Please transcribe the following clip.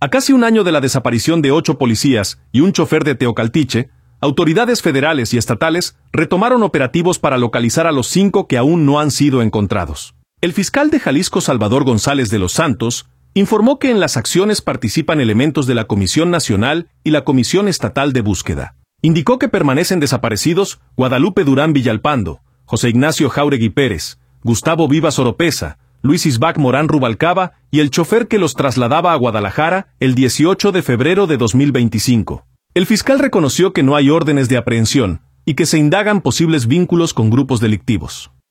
A casi un año de la desaparición de 8 policías y un chofer de Teocaltiche, autoridades federales y estatales retomaron operativos para localizar a los 5 que aún no han sido encontrados. El fiscal de Jalisco, Salvador González de los Santos, informó que en las acciones participan elementos de la Comisión Nacional y la Comisión Estatal de Búsqueda. Indicó que permanecen desaparecidos Guadalupe Durán Villalpando, José Ignacio Jáuregui Pérez, Gustavo Vivas Oropesa, Luis Isbac Morán Rubalcaba y el chofer que los trasladaba a Guadalajara el 18 de febrero de 2025. El fiscal reconoció que no hay órdenes de aprehensión y que se indagan posibles vínculos con grupos delictivos.